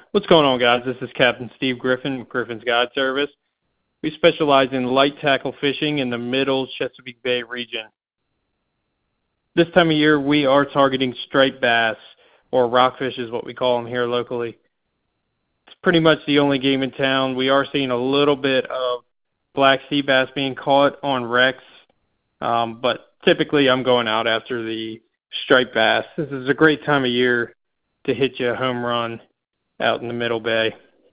What's going on, guys? This is Captain Steve Griffin with Griffin's Guide Service. We specialize in light tackle fishing in the middle Chesapeake Bay region. This time of year, we are targeting striped bass, or rockfish is what we call them here locally. It's pretty much the only game in town. We are seeing a little bit of black sea bass being caught on wrecks, but typically I'm going out after the striped bass. This is a great time of year to hit you a home run out in the Middle Bay.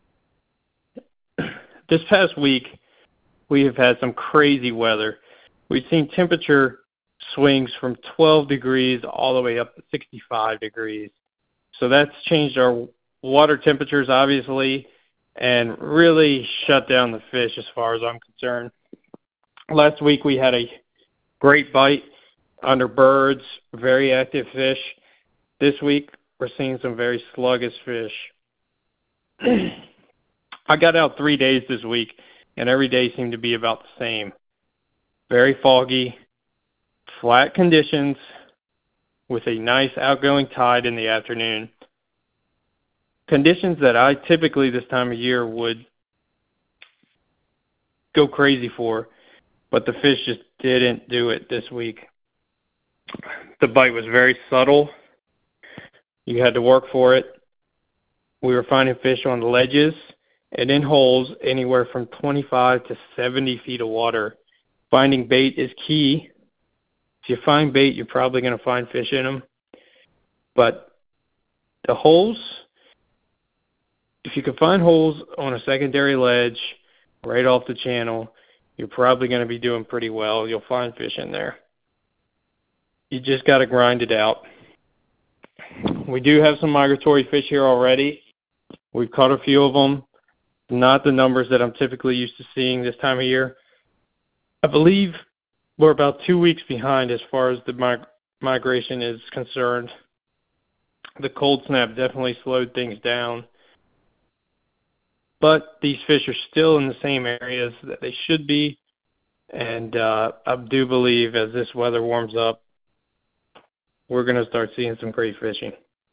This past week, we have had some crazy weather. We've seen temperature swings from 12 degrees all the way up to 65 degrees. So that's changed our water temperatures, obviously, and really shut down the fish as far as I'm concerned. Last week, we had a great bite under birds, very active fish. This week, we're seeing some very sluggish fish. I got out 3 days this week, and every day seemed to be about the same. Very foggy, flat conditions with a nice outgoing tide in the afternoon. Conditions that I typically this time of year would go crazy for, but the fish just didn't do it this week. The bite was very subtle. You had to work for it. We were finding fish on ledges and in holes anywhere from 25 to 70 feet of water. Finding bait is key. If you find bait, you're probably going to find fish in them. But the holes, if you can find holes on a secondary ledge right off the channel, you're probably going to be doing pretty well. You'll find fish in there. You just got to grind it out. We do have some migratory fish here already. We've caught a few of them, not the numbers that I'm typically used to seeing this time of year. I believe we're about 2 weeks behind as far as the migration is concerned. The cold snap definitely slowed things down. But these fish are still in the same areas that they should be. And I do believe as this weather warms up, we're going to start seeing some great fishing.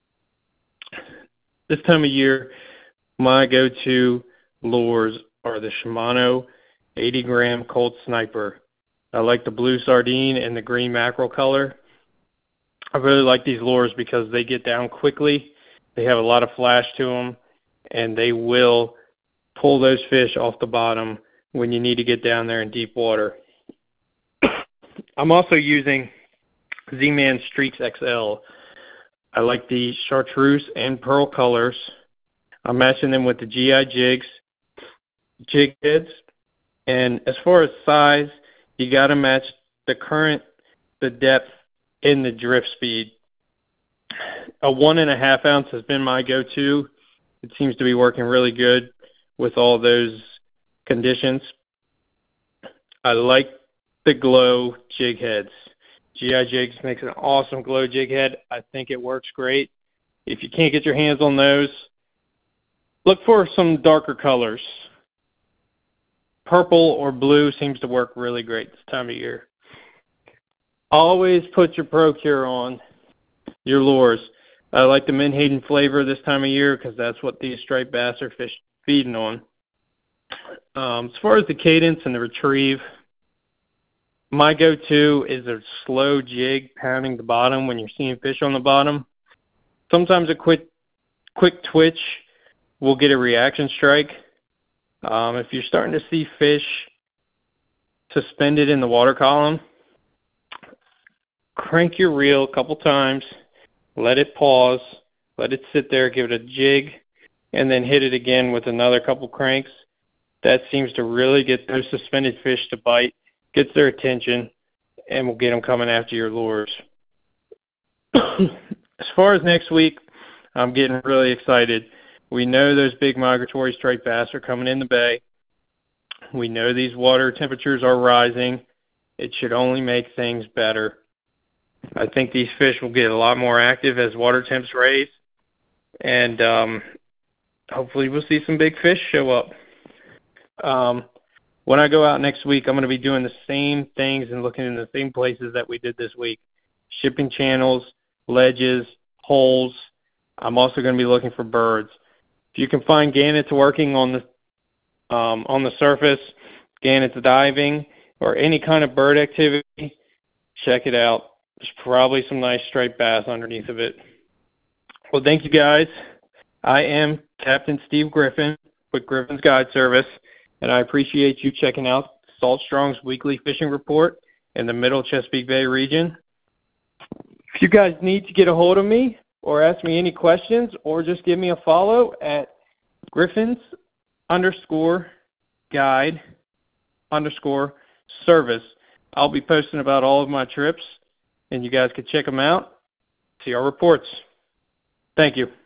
This time of year, my go-to lures are the Shimano 80-gram Colt Sniper. I like the blue sardine and the green mackerel color. I really like these lures because they get down quickly. They have a lot of flash to them, and they will pull those fish off the bottom when you need to get down there in deep water. I'm also using Z-Man Streaks XL. I like the chartreuse and pearl colors. I'm matching them with the GI jigs, jig heads. And as far as size, you got to match the current, the depth, and the drift speed. A 1.5 ounce has been my go-to. It seems to be working really good with all those conditions. I like the glow jig heads. GI Jigs makes an awesome glow jig head. I think it works great. If you can't get your hands on those, look for some darker colors. Purple or blue seems to work really great this time of year. Always put your Pro-Cure on your lures. I like the menhaden flavor this time of year because that's what these striped bass are feeding on. As far as the cadence and the retrieve, my go-to is a slow jig pounding the bottom when you're seeing fish on the bottom. Sometimes a quick twitch will get a reaction strike. If you're starting to see fish suspended in the water column, crank your reel a couple times, let it pause, let it sit there, give it a jig, and then hit it again with another couple cranks. That seems to really get those suspended fish to bite, gets their attention, and will get them coming after your lures. As far as next week, I'm getting really excited. We know those big migratory striped bass are coming in the bay. We know these water temperatures are rising. It should only make things better. I think these fish will get a lot more active as water temps raise, and hopefully we'll see some big fish show up. When I go out next week, I'm going to be doing the same things and looking in the same places that we did this week. Shipping channels, ledges, holes. I'm also going to be looking for birds. If you can find gannets working on the surface, gannets diving, or any kind of bird activity, check it out. There's probably some nice striped bass underneath of it. Well, thank you guys. I am Captain Steve Griffin with Griffin's Guide Service, and I appreciate you checking out Salt Strong's weekly fishing report in the Middle Chesapeake Bay region. If you guys need to get a hold of me or ask me any questions or just give me a follow at Griffins_guide_service. I'll be posting about all of my trips, and you guys can check them out, see our reports. Thank you.